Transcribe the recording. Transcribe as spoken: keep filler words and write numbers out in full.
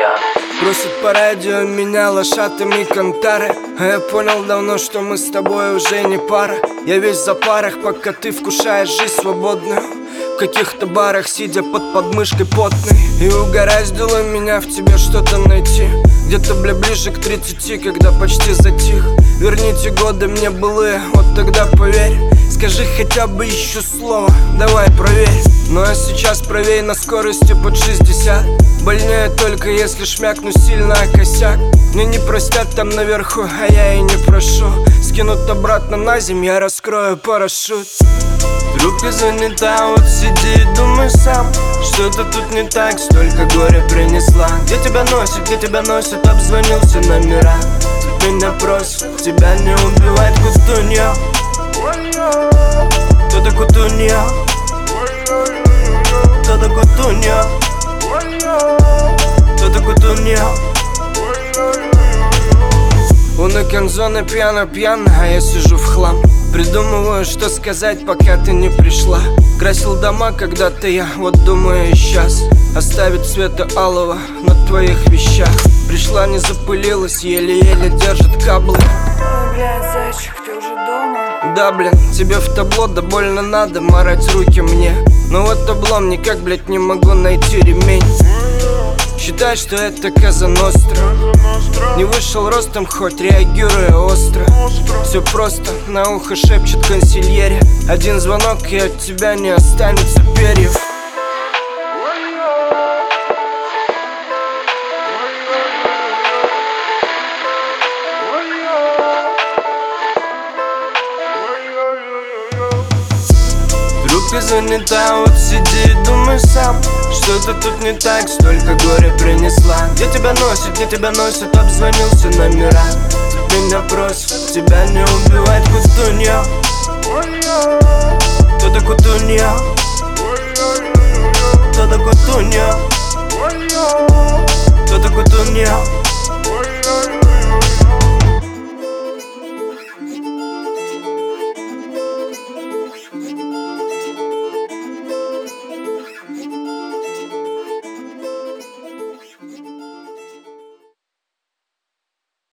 я. Просят по радио меня лошадами кантары, а я понял давно, что мы с тобой уже не пара. Я весь в запарах, пока ты вкушаешь жизнь свободную, в каких-то барах, сидя под подмышкой потной. И угораздило меня в тебе что-то найти, где-то, бля, ближе к тридцати, когда почти затих. Верните годы мне былые, вот тогда поверь. Скажи хотя бы еще слово, давай проверь. Ну а сейчас правей на скорости под шестьдесят. Больнее только если шмякну сильно о косяк. Мне не простят там наверху, а я и не прошу. Скинут обратно на землю, я раскрою парашют. Трубка занята, вот сиди и думай сам. Что-то тут не так, столько горя принесла. Где тебя носит, где тебя носит, обзвонился номера. Тут меня просят, тебя не убивать, кутунья. Кто-то кутунья, кто-то кутунья, кто-то кутунья. У Накензона пьяно-пьяно, а я сижу в хлам. Придумываю, что сказать, пока ты не пришла. Красил дома когда-то я, вот думаю и сейчас оставить цвета алого на твоих вещах. Пришла, не запылилась, еле-еле держит каблы. Ой, блядь, зайчик, ты уже дома? Да, блин, тебе в табло, да больно надо марать руки мне. Но вот облом, никак, блядь, не могу найти ремень. Считай, что это Казаностра. Не вышел ростом, хоть реагируя остро. Все просто, на ухо шепчет консильере. Один звонок, и от тебя не останется перьев. Трубка занята, вот сиди и думай сам. Что-то тут не так, столько горя принесла. Где тебя носит, где тебя носит, обзвонился номера. Тут меня просят, тебя не убивать, кутунья. Кто-то кутунья.